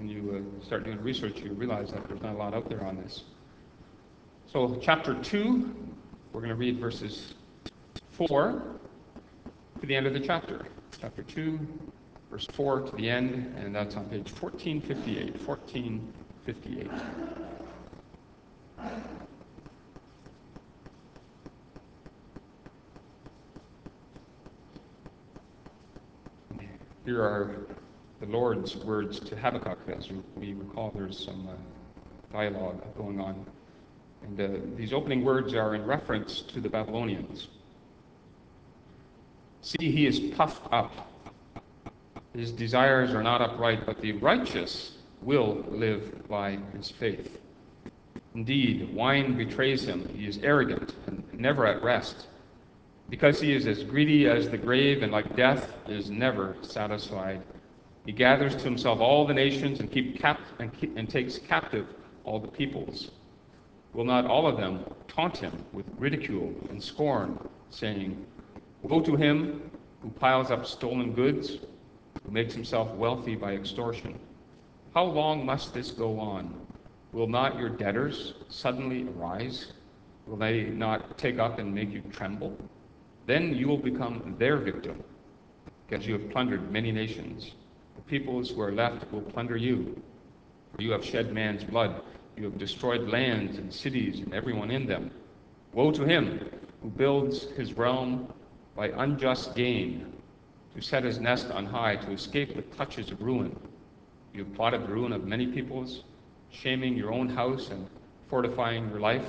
when you start doing research, you realize that there's not a lot out there on this. So chapter 2, we're going to read verses 4 to the end of the chapter. Chapter 2, verse 4 to the end, and that's on page 1458. 1458. Here are the Lord's words to Habakkuk. As we recall, there's some dialogue going on. And these opening words are in reference to the Babylonians. See, he is puffed up. His desires are not upright, but the righteous will live by his faith. Indeed, wine betrays him. He is arrogant and never at rest. Because he is as greedy as the grave and like death is never satisfied. He gathers to himself all the nations and takes captive all the peoples. Will not all of them taunt him with ridicule and scorn, saying, woe to him who piles up stolen goods, who makes himself wealthy by extortion. How long must this go on? Will not your debtors suddenly arise? Will they not take up and make you tremble? Then you will become their victim, because you have plundered many nations. The peoples who are left will plunder you, for you have shed man's blood. You have destroyed lands and cities and everyone in them. Woe to him who builds his realm by unjust gain, to set his nest on high, to escape the clutches of ruin. You have plotted the ruin of many peoples, shaming your own house and fortifying your life.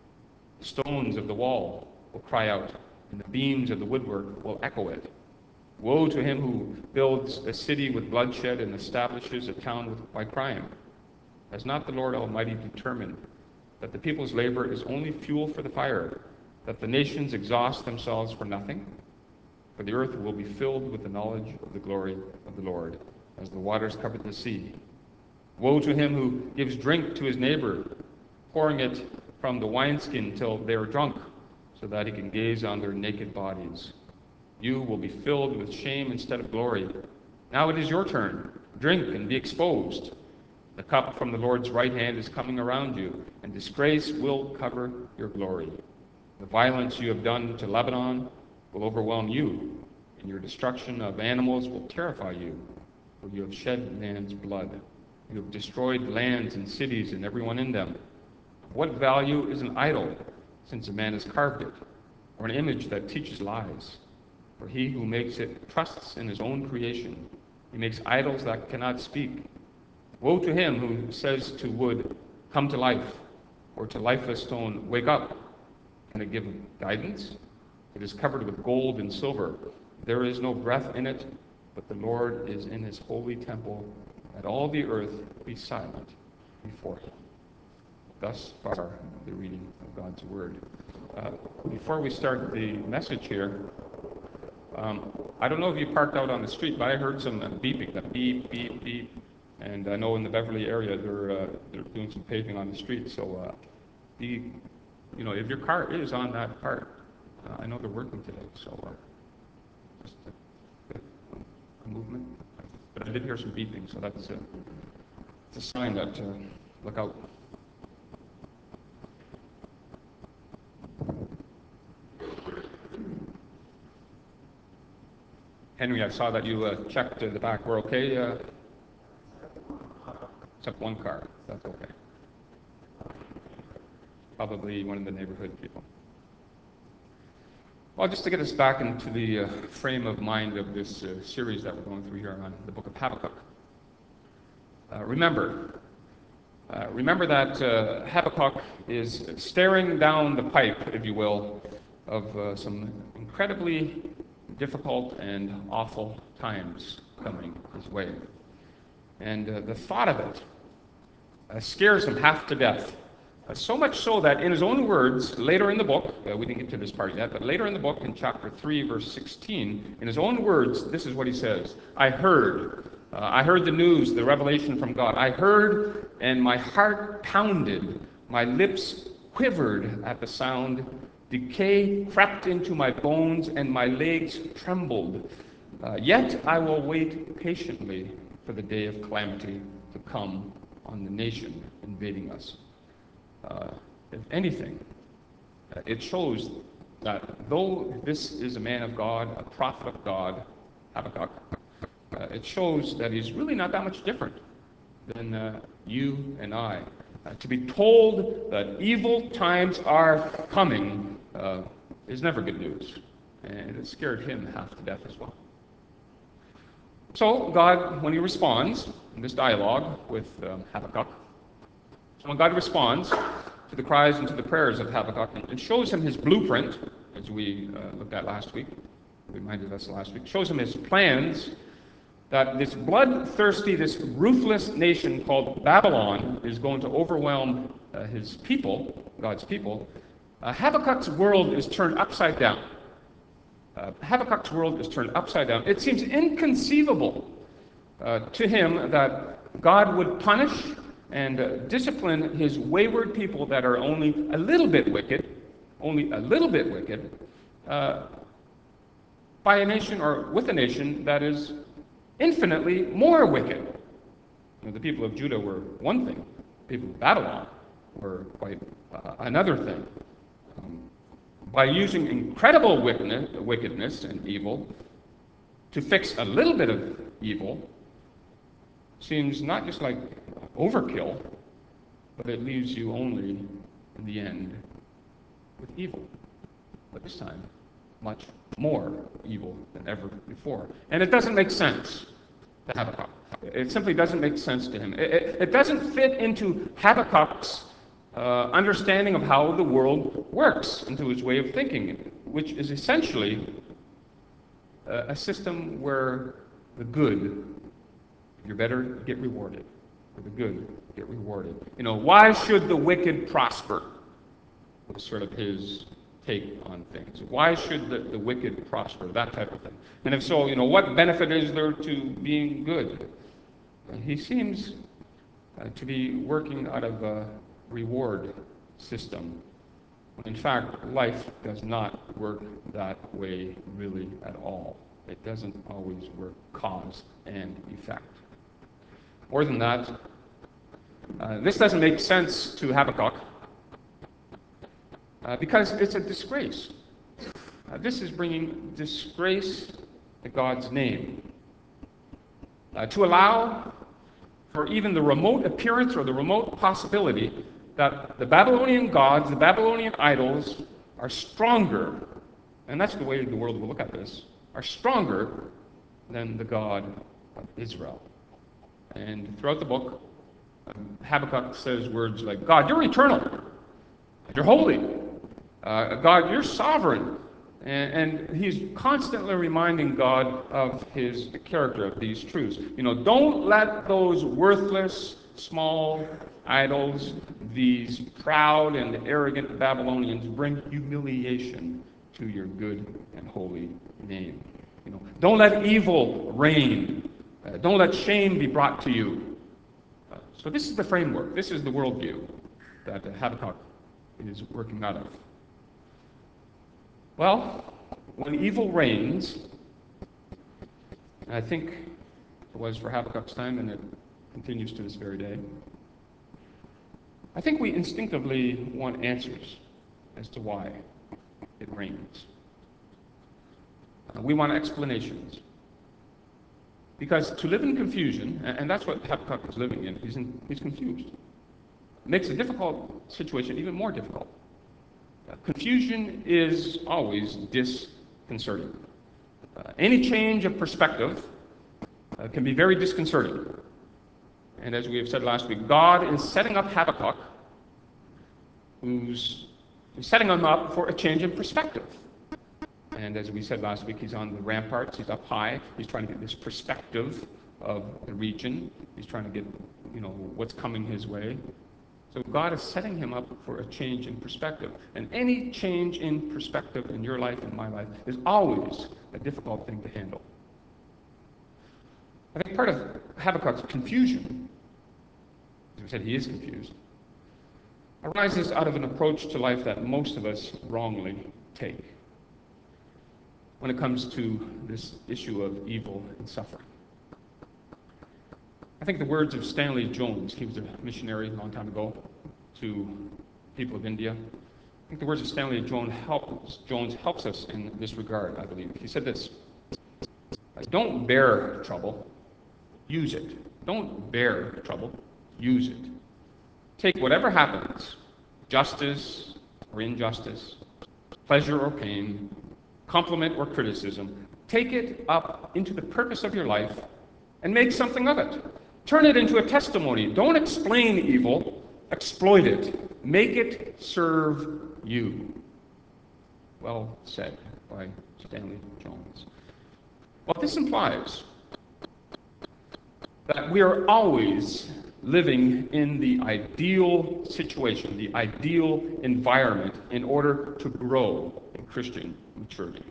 The stones of the wall will cry out, and the beams of the woodwork will echo it. Woe to him who builds a city with bloodshed and establishes a town by crime. Has not the Lord Almighty determined that the people's labor is only fuel for the fire, that the nations exhaust themselves for nothing? For the earth will be filled with the knowledge of the glory of the Lord, as the waters cover the sea. Woe to him who gives drink to his neighbor, pouring it from the wineskin till they are drunk, so that he can gaze on their naked bodies. You will be filled with shame instead of glory. Now it is your turn. Drink and be exposed. The cup from the Lord's right hand is coming around you, and disgrace will cover your glory. The violence you have done to Lebanon will overwhelm you, and your destruction of animals will terrify you, for you have shed man's blood. You have destroyed lands and cities and everyone in them. What value is an idol, since a man has carved it, or an image that teaches lies? For he who makes it trusts in his own creation. He makes idols that cannot speak. Woe to him who says to wood, come to life, or to lifeless stone, wake up. Can it give guidance? It is covered with gold and silver. There is no breath in it, but the Lord is in his holy temple. Let all the earth be silent before him. Thus far, the reading of God's Word. Before we start the message here, I don't know if you parked out on the street, but I heard some beeping, the beep, beep, beep. And I know in the Beverly area they're doing some paving on the street. So, if your car is on that part, I know they're working today. So, just a movement. But I did hear some beeping, so that's it's a sign that look out. Henry, I saw that you checked the back. We're okay? Except one car. That's okay. Probably one of the neighborhood people. Well, just to get us back into the frame of mind of this series that we're going through here on the book of Habakkuk. Remember that Habakkuk is staring down the pipe, if you will, of some incredibly difficult and awful times coming his way. And the thought of it scares him half to death. So much so that in his own words, later in the book, we didn't get to this part yet, but later in the book, in chapter 3, verse 16, in his own words, this is what he says. I heard the news, the revelation from God. I heard, and my heart pounded. My lips quivered at the sound. Decay crept into my bones, and my legs trembled. Yet I will wait patiently for the day of calamity to come on the nation invading us. If anything, it shows that though this is a man of God, a prophet of God, Habakkuk, it shows that he's really not that much different than you and I. To be told that evil times are coming is never good news, and it scared him half to death as well. So God, when he responds in this dialogue with Habakkuk, so when God responds to the cries and to the prayers of Habakkuk and shows him his blueprint, as we looked at last week, reminded us last week, shows him his plans that this bloodthirsty, this ruthless nation called Babylon is going to overwhelm his people, God's people. Habakkuk's world is turned upside down. Habakkuk's world is turned upside down. It seems inconceivable to him that God would punish and discipline his wayward people that are only a little bit wicked, by a nation or with a nation that is infinitely more wicked. The people of Judah were one thing. The people of Babylon were quite another thing. By using incredible wickedness and evil to fix a little bit of evil seems not just like overkill, but it leaves you only, in the end, with evil. But this time, much more evil than ever before. And it doesn't make sense to Habakkuk. It simply doesn't make sense to him. It doesn't fit into Habakkuk's understanding of how the world works, into his way of thinking, which is essentially a system where the good, if you're better, get rewarded. For the good, get rewarded. Why should the wicked prosper? Was sort of his take on things. Why should the wicked prosper? That type of thing. And if so, what benefit is there to being good? He seems to be working out of a reward system. In fact, life does not work that way really at all. It doesn't always work cause and effect. More than that, this doesn't make sense to Habakkuk because it's a disgrace. This is bringing disgrace to God's name. To allow for even the remote appearance or the remote possibility that the Babylonian gods, the Babylonian idols, are stronger, and that's the way the world will look at this, are stronger than the God of Israel. And throughout the book, Habakkuk says words like, God, you're eternal. You're holy. God, you're sovereign. And he's constantly reminding God of his character, of these truths. Don't let those worthless, small idols, these proud and arrogant Babylonians, bring humiliation to your good and holy name. Don't let evil reign. Don't let shame be brought to you. So this is the framework. This is the worldview that Habakkuk is working out of. Well, when evil reigns, and I think it was for Habakkuk's time, and it continues to this very day, I think we instinctively want answers as to why it reigns. We want explanations. Because to live in confusion, and that's what Habakkuk is living in, he's confused. It makes a difficult situation even more difficult. Confusion is always disconcerting. Any change of perspective can be very disconcerting. And as we have said last week, God is setting up Habakkuk, who's setting him up for a change in perspective. And as we said last week, he's on the ramparts, he's up high, he's trying to get this perspective of the region, he's trying to get, what's coming his way. So God is setting him up for a change in perspective. And any change in perspective in your life and my life is always a difficult thing to handle. I think part of Habakkuk's confusion, as we said, he is confused, arises out of an approach to life that most of us wrongly take when it comes to this issue of evil and suffering. I think the words of Stanley Jones, he was a missionary a long time ago to people of India. I think the words of Stanley Jones helps us in this regard, I believe. He said this: don't bear trouble, use it. Don't bear trouble, use it. Take whatever happens, justice or injustice, pleasure or pain, compliment or criticism, take it up into the purpose of your life and make something of it. Turn it into a testimony. Don't explain evil, exploit it. Make it serve you. Well said by Stanley Jones. Well, this implies that we are always living in the ideal situation, the ideal environment in order to grow in Christian maturity.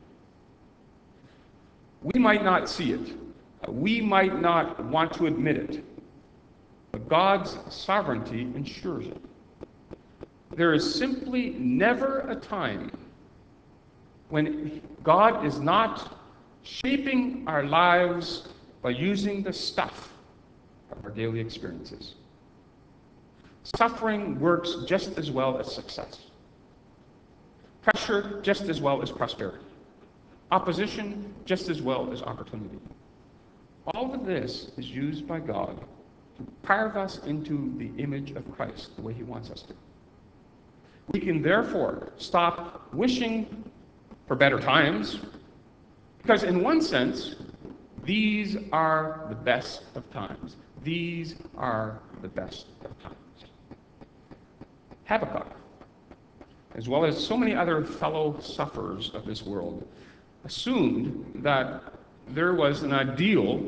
We might not see it. We might not want to admit it. But God's sovereignty ensures it. There is simply never a time when God is not shaping our lives by using the stuff of our daily experiences. Suffering works just as well as success. Pressure just as well as prosperity. Opposition just as well as opportunity. All of this is used by God to carve us into the image of Christ the way he wants us to. We can therefore stop wishing for better times, because in one sense, these are the best of times. These are the best of times. Habakkuk, as well as so many other fellow sufferers of this world, assumed that there was an ideal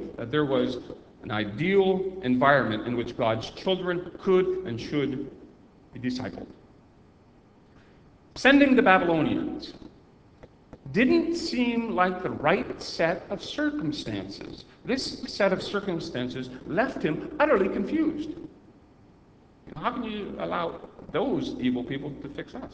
environment in which God's children could and should be discipled. Sending the Babylonians didn't seem like the right set of circumstances. This set of circumstances left him utterly confused. How can you allow those evil people to fix us?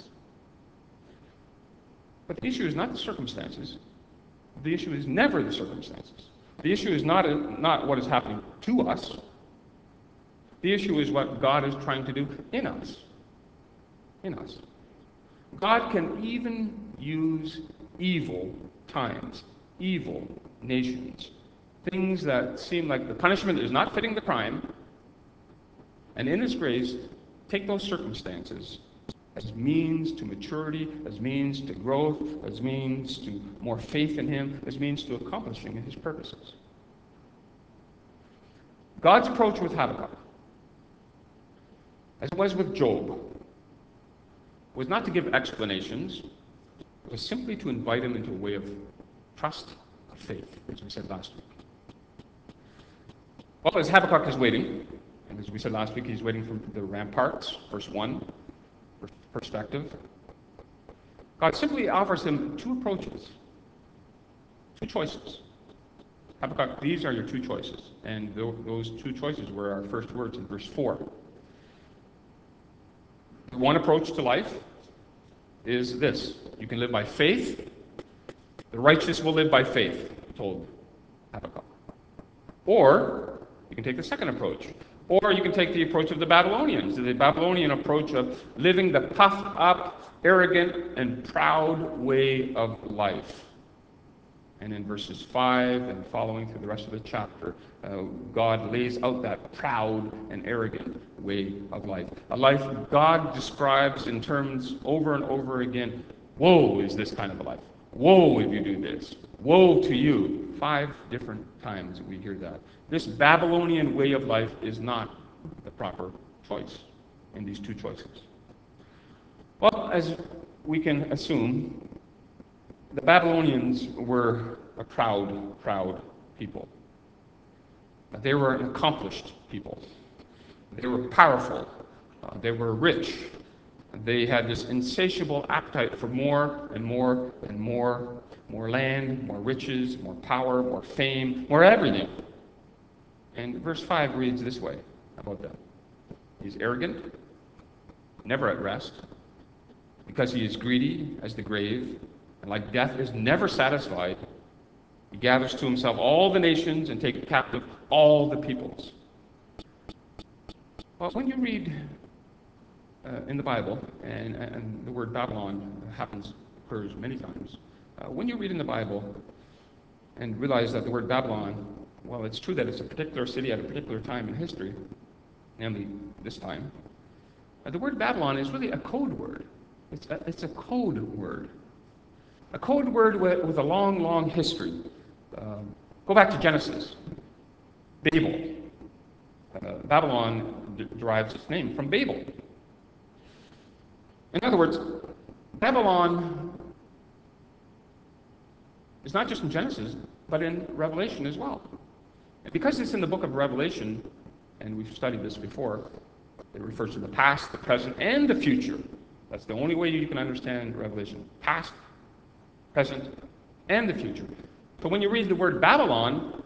But the issue is not the circumstances. The issue is never the circumstances. The issue is not what is happening to us. The issue is what God is trying to do in us. In us. God can even use evil times, evil nations, things that seem like the punishment is not fitting the crime, and in his grace, take those circumstances as means to maturity, as means to growth, as means to more faith in him, as means to accomplishing his purposes. God's approach with Habakkuk, as it was with Job, was not to give explanations, it was simply to invite him into a way of trust, of faith, as we said last week. Well, as Habakkuk is waiting, and as we said last week, he's waiting for the ramparts, verse 1, perspective. God simply offers him two approaches, two choices. Habakkuk, these are your two choices. And those two choices were our first words in verse 4. One approach to life is this: you can live by faith. The righteous will live by faith, told Habakkuk. Or you can take the second approach. Or you can take the approach of the Babylonians, the Babylonian approach of living the puffed up, arrogant, and proud way of life. And in verses 5 and following through the rest of the chapter, God lays out that proud and arrogant way of life. A life God describes in terms over and over again: woe is this kind of a life. Woe if you do this. Woe to you. 5 different times we hear that. This Babylonian way of life is not the proper choice in these two choices. Well, as we can assume, the Babylonians were a proud people. They were an accomplished people. They were powerful. They were rich. They had this insatiable appetite for more and more and more. More land, more riches, more power, more fame, more everything. And verse 5 reads this way about that. He's arrogant, never at rest, because he is greedy as the grave, and like death is never satisfied. He gathers to himself all the nations and takes captive all the peoples. Well, when you read in the Bible, and the word Babylon occurs many times, when you read in the Bible and realize that the word Babylon, well, it's true that it's a particular city at a particular time in history, namely this time. The word Babylon is really a code word. It's a code word. A code word with a long, long history. Go back to Genesis. Babel. Babylon derives its name from Babel. In other words, Babylon is not just in Genesis, but in Revelation as well. And because it's in the book of Revelation, and we've studied this before, it refers to the past, the present, and the future. That's the only way you can understand Revelation. Past, present, and the future. So when you read the word Babylon,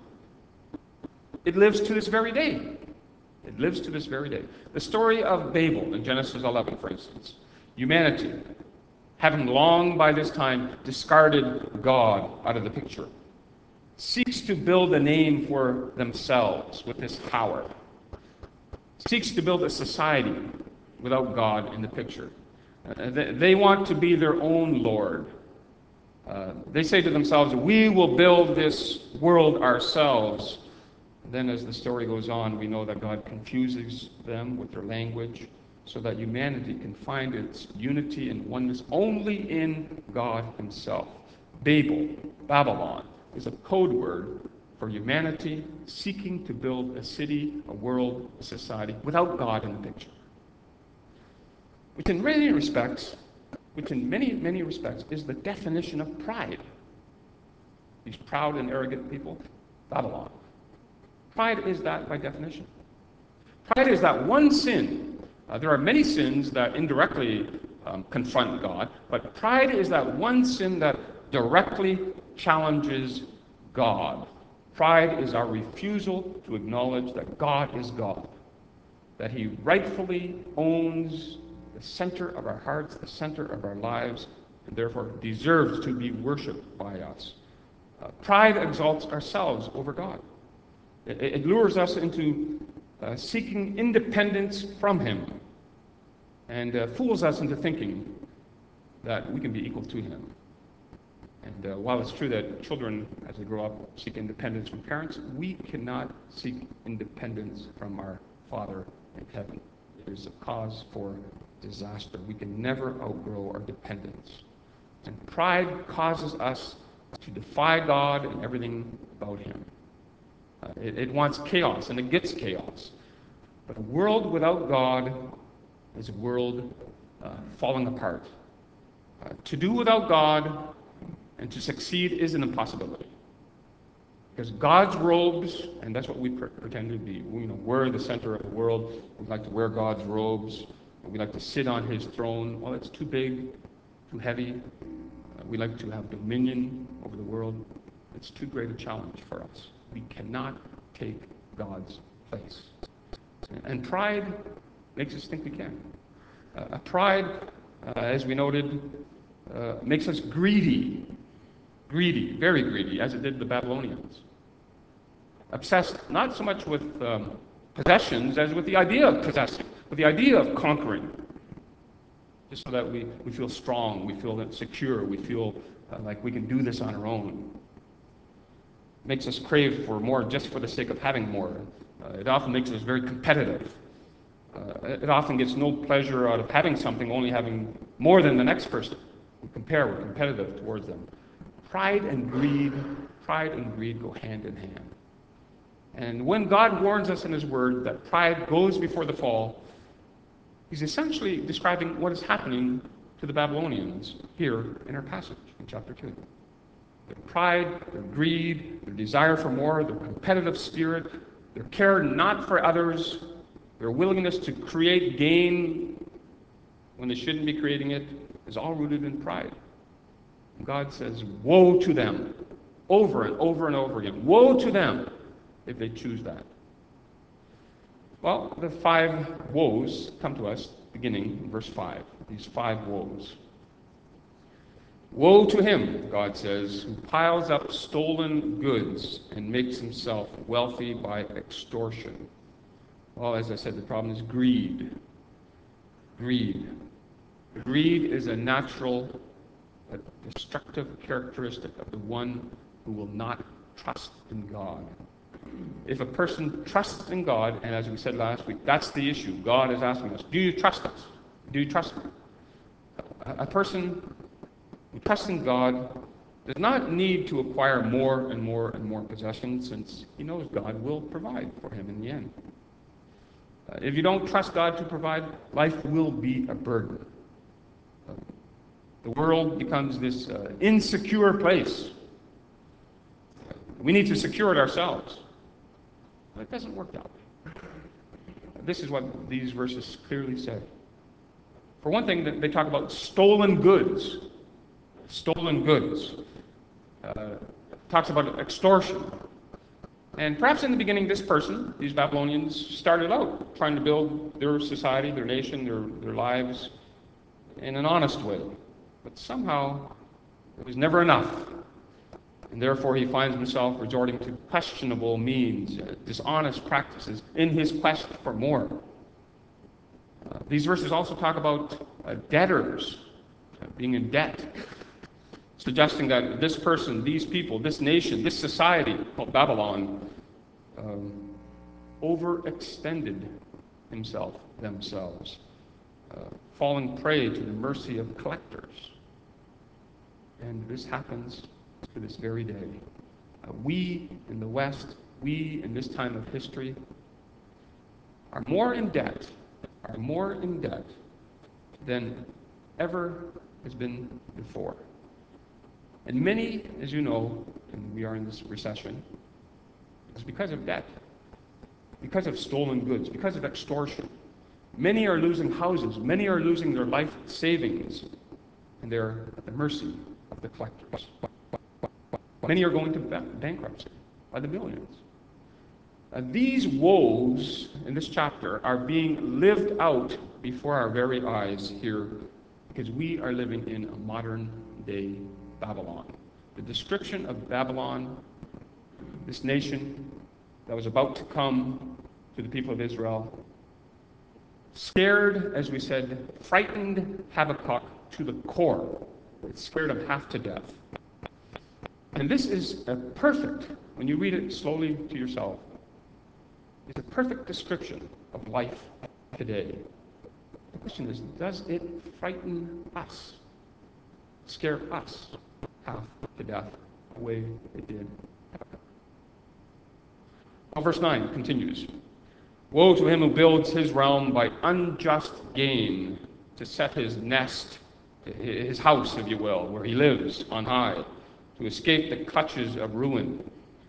it lives to this very day. It lives to this very day. The story of Babel in Genesis 11, for instance. Humanity, having long by this time discarded God out of the picture, seeks to build a name for themselves with this power. Seeks to build a society without God in the picture. They want to be their own Lord. They say to themselves, we will build this world ourselves. Then as the story goes on, we know that God confuses them with their language so that humanity can find its unity and oneness only in God himself. Babylon, is a code word for humanity seeking to build a city, a world, a society without God in the picture. Which in many respects, is the definition of pride. These proud and arrogant people, Babylon. Pride is that by definition. Pride is that one sin. There are many sins that indirectly confront God, but pride is that one sin that directly challenges God. Pride is our refusal to acknowledge that God is God, that he rightfully owns the center of our hearts, the center of our lives, and therefore deserves to be worshipped by us. Pride exalts ourselves over God. It lures us into seeking independence from him and fools us into thinking that we can be equal to him. And while it's true that children, as they grow up, seek independence from parents, we cannot seek independence from our Father in heaven. It is a cause for disaster. We can never outgrow our dependence. And pride causes us to defy God and everything about him. It wants chaos, and it gets chaos. But a world without God is a world falling apart. To do without God and to succeed is an impossibility. Because God's robes, and that's what we pretend to be. We're the center of the world. We like to wear God's robes. We like to sit on his throne. Well, it's too big, too heavy. We like to have dominion over the world. It's too great a challenge for us. We cannot take God's place. And pride makes us think we can. Pride, as we noted, makes us greedy, very greedy, as it did the Babylonians. Obsessed not so much with possessions as with the idea of possessing, with the idea of conquering. Just so that we feel strong, we feel secure, we feel like we can do this on our own. Makes us crave for more just for the sake of having more. It often makes us very competitive. It often gets no pleasure out of having something, only having more than the next person. We're competitive towards them. Pride and greed go hand in hand. And when God warns us in his word that pride goes before the fall, he's essentially describing what is happening to the Babylonians here in our passage in chapter 2. Their pride, their greed, their desire for more, their competitive spirit, their care not for others, their willingness to create gain when they shouldn't be creating it, is all rooted in pride. And God says, woe to them, over and over and over again. Woe to them if they choose that. Well, the 5 woes come to us beginning in verse 5. These 5 woes. Woe to him, God says, who piles up stolen goods and makes himself wealthy by extortion. Well, as I said, the problem is greed. Greed. Greed is a natural, a destructive characteristic of the one who will not trust in God. If a person trusts in God, and as we said last week, that's the issue. God is asking us, do you trust us? Do you trust me? A person who trusts in God does not need to acquire more and more and more possessions, since he knows God will provide for him in the end. If you don't trust God to provide, life will be a burden. The world becomes this insecure place. We need to secure it ourselves. But it doesn't work that way. This is what these verses clearly say. For one thing, they talk about stolen goods. Stolen goods. Talks about extortion. And perhaps in the beginning, this person, these Babylonians, started out trying to build their society, their nation, their lives in an honest way. But somehow, it was never enough. And therefore, he finds himself resorting to questionable means, dishonest practices, in his quest for more. These verses also talk about debtors being in debt, suggesting that this person, these people, this nation, this society called Babylon, overextended themselves, falling prey to the mercy of collectors. And this happens to this very day. We in the West, we in this time of history, are more in debt than ever has been before. And many, as you know, and we are in this recession, is because of debt, because of stolen goods, because of extortion. Many are losing houses, many are losing their life savings, and they're at the mercy of the collectors. Many are going to bankruptcy by the millions. These woes in this chapter are being lived out before our very eyes here, because we are living in a modern day Babylon. The description of Babylon, this nation that was about to come to the people of Israel, scared, as we said, frightened Habakkuk to the core. It scared him half to death. And this is a perfect, when you read it slowly to yourself, it's a perfect description of life today. The question is, does it frighten us, scare us half to death the way it did Habakkuk? Well, verse 9 continues. Woe to him who builds his realm by unjust gain, to set his nest, his house, if you will, where he lives on high, to escape the clutches of ruin.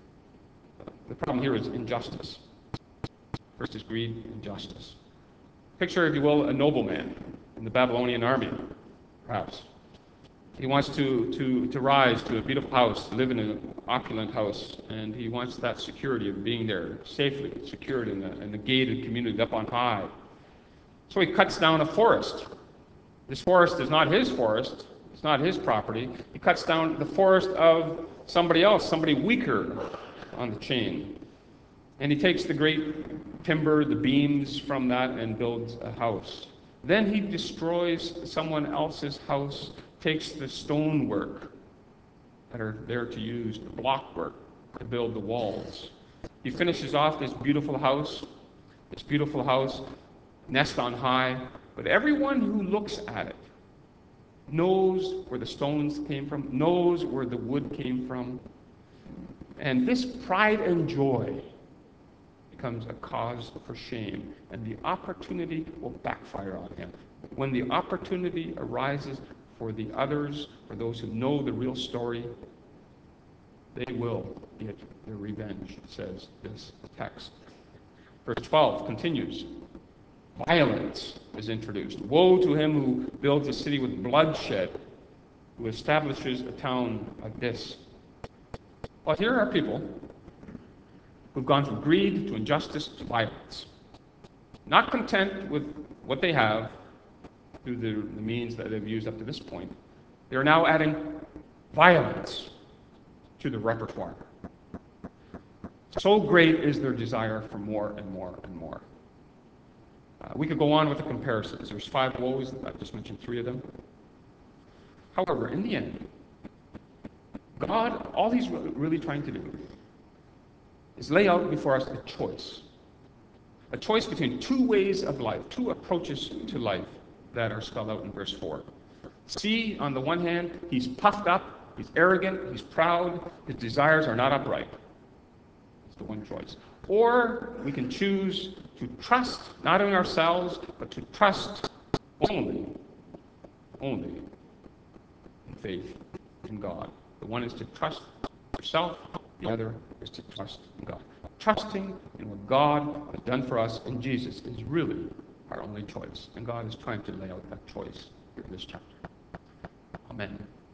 The problem here is injustice. First is greed and justice. Picture, if you will, a nobleman in the Babylonian army, perhaps. He wants to rise to a beautiful house, to live in an opulent house, and he wants that security of being there safely, secured in a gated community up on high. So he cuts down a forest. This forest is not his forest. It's not his property. He cuts down the forest of somebody else, somebody weaker on the chain. And he takes the great timber, the beams from that, and builds a house. Then he destroys someone else's house, takes the stonework that are there to use, the block work, to build the walls. He finishes off this beautiful house, nest on high, but everyone who looks at it knows where the stones came from, knows where the wood came from. And this pride and joy becomes a cause for shame, and the opportunity will backfire on him. When the opportunity arises for the others, for those who know the real story, they will get their revenge, says this text. Verse 12 continues. Violence is introduced. Woe to him who builds a city with bloodshed, who establishes a town like this. Well, here are people who've gone from greed to injustice to violence. Not content with what they have through the means that they've used up to this point, they are now adding violence to the repertoire. So great is their desire for more and more and more. We could go on with the comparisons. There's 5 woes. I've just mentioned 3 of them. However, in the end, God, all he's really trying to do is lay out before us a choice. A choice between 2 ways of life, 2 approaches to life that are spelled out in verse 4. See, on the one hand, he's puffed up, he's arrogant, he's proud, his desires are not upright. It's the one choice. Or we can choose to trust not in ourselves, but to trust only in faith in God. The one is to trust yourself, the other is to trust in God. Trusting in what God has done for us in Jesus is really our only choice. And God is trying to lay out that choice in this chapter. Amen.